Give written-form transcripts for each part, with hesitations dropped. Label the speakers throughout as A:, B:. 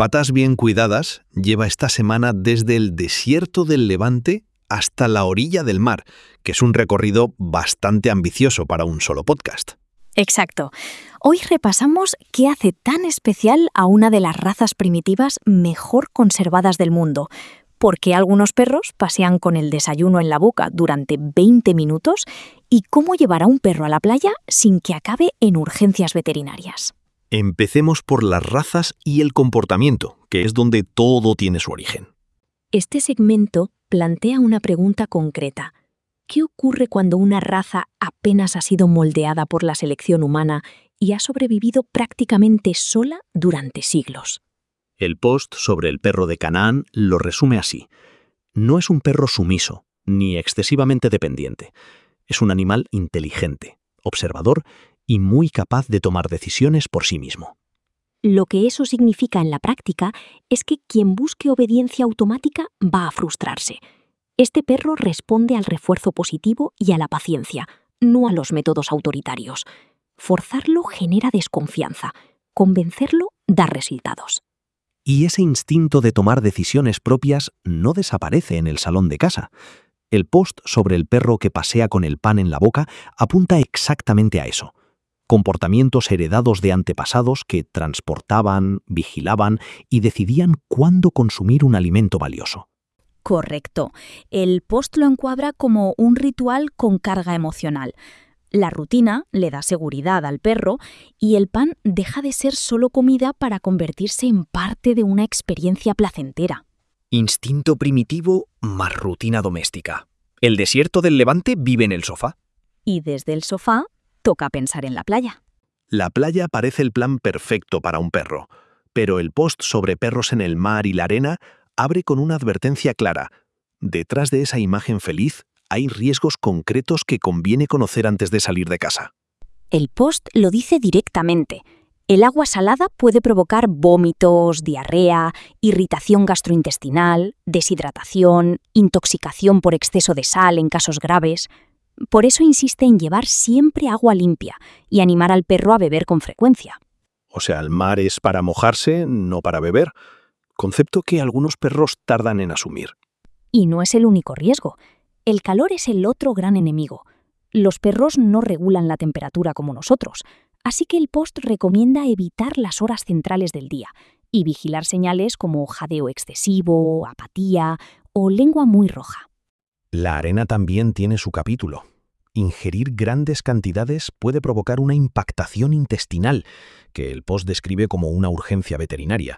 A: Patas bien cuidadas lleva esta semana desde el desierto del Levante hasta la orilla del mar, que es un recorrido bastante ambicioso para un solo podcast.
B: Exacto. Hoy repasamos qué hace tan especial a una de las razas primitivas mejor conservadas del mundo, por qué algunos perros pasean con el desayuno en la boca durante 20 minutos y cómo llevar a un perro a la playa sin que acabe en urgencias veterinarias.
A: Empecemos por las razas y el comportamiento, que es donde todo tiene su origen.
B: Este segmento plantea una pregunta concreta. ¿Qué ocurre cuando una raza apenas ha sido moldeada por la selección humana y ha sobrevivido prácticamente sola durante siglos?
A: El post sobre el perro de Canaán lo resume así. No es un perro sumiso, ni excesivamente dependiente. Es un animal inteligente, observador y muy capaz de tomar decisiones por sí mismo.
B: Lo que eso significa en la práctica es que quien busque obediencia automática va a frustrarse. Este perro responde al refuerzo positivo y a la paciencia, no a los métodos autoritarios. Forzarlo genera desconfianza, convencerlo da resultados.
A: Y ese instinto de tomar decisiones propias no desaparece en el salón de casa. El post sobre el perro que pasea con el pan en la boca apunta exactamente a eso. Comportamientos heredados de antepasados que transportaban, vigilaban y decidían cuándo consumir un alimento valioso.
B: Correcto. El post lo encuadra como un ritual con carga emocional. La rutina le da seguridad al perro y el pan deja de ser solo comida para convertirse en parte de una experiencia placentera.
C: Instinto primitivo más rutina doméstica. El desierto del Levante vive en el sofá.
B: Y desde el sofá toca pensar en la playa.
A: La playa parece el plan perfecto para un perro, pero el post sobre perros en el mar y la arena abre con una advertencia clara. Detrás de esa imagen feliz hay riesgos concretos que conviene conocer antes de salir de casa.
B: El post lo dice directamente. El agua salada puede provocar vómitos, diarrea, irritación gastrointestinal, deshidratación, intoxicación por exceso de sal en casos graves. Por eso insiste en llevar siempre agua limpia y animar al perro a beber con frecuencia.
A: O sea, el mar es para mojarse, no para beber. Concepto que algunos perros tardan en asumir.
B: Y no es el único riesgo. El calor es el otro gran enemigo. Los perros no regulan la temperatura como nosotros, así que el post recomienda evitar las horas centrales del día y vigilar señales como jadeo excesivo, apatía o lengua muy roja.
A: La arena también tiene su capítulo. Ingerir grandes cantidades puede provocar una impactación intestinal, que el post describe como una urgencia veterinaria.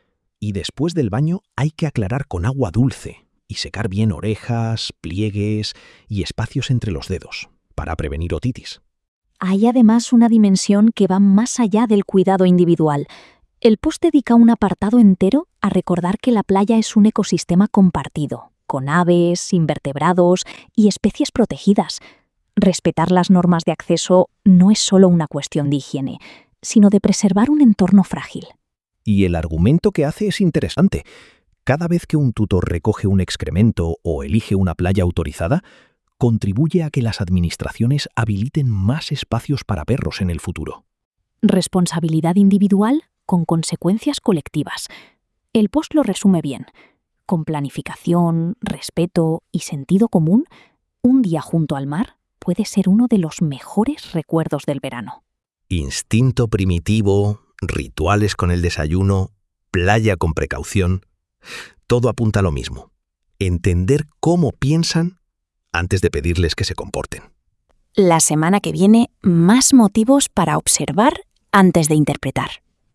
A: Y después del baño hay que aclarar con agua dulce y secar bien orejas, pliegues y espacios entre los dedos, para prevenir otitis.
B: Hay además una dimensión que va más allá del cuidado individual. El post dedica un apartado entero a recordar que la playa es un ecosistema compartido, con aves, invertebrados y especies protegidas. Respetar las normas de acceso no es solo una cuestión de higiene, sino de preservar un entorno frágil.
A: Y el argumento que hace es interesante. Cada vez que un tutor recoge un excremento o elige una playa autorizada, contribuye a que las administraciones habiliten más espacios para perros en el futuro.
B: Responsabilidad individual con consecuencias colectivas. El post lo resume bien. Con planificación, respeto y sentido común, un día junto al mar puede ser uno de los mejores recuerdos del verano.
A: Instinto primitivo, rituales con el desayuno, playa con precaución. Todo apunta a lo mismo. Entender cómo piensan antes de pedirles que se comporten.
B: La semana que viene, más motivos para observar antes de interpretar.